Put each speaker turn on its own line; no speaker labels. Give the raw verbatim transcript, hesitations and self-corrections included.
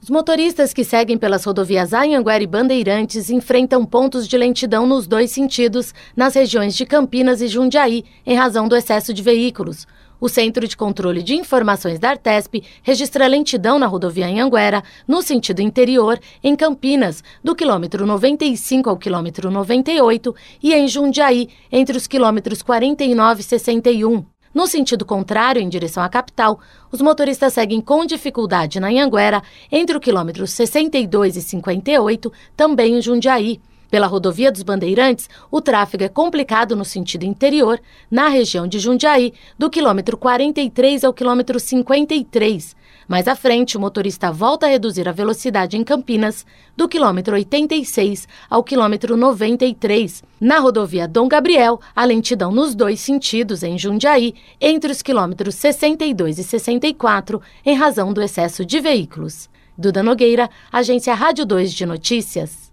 Os motoristas que seguem pelas rodovias Anhanguera e Bandeirantes enfrentam pontos de lentidão nos dois sentidos, nas regiões de Campinas e Jundiaí, em razão do excesso de veículos. O Centro de Controle de Informações da Artesp registra lentidão na rodovia Anhanguera, no sentido interior, em Campinas, do quilômetro noventa e cinco ao quilômetro noventa e oito, e em Jundiaí, entre os quilômetros quarenta e nove e sessenta e um. No sentido contrário, em direção à capital, os motoristas seguem com dificuldade na Anhanguera, entre o quilômetro sessenta e dois e cinquenta e oito, também em Jundiaí. Pela rodovia dos Bandeirantes, o tráfego é complicado no sentido interior, na região de Jundiaí, do quilômetro quarenta e três ao quilômetro cinquenta e três. Mais à frente, o motorista volta a reduzir a velocidade em Campinas, do quilômetro oitenta e seis ao quilômetro noventa e três. Na rodovia Dom Gabriel, a lentidão nos dois sentidos em Jundiaí, entre os quilômetros sessenta e dois e sessenta e quatro, em razão do excesso de veículos. Duda Nogueira, Agência Rádio dois de Notícias.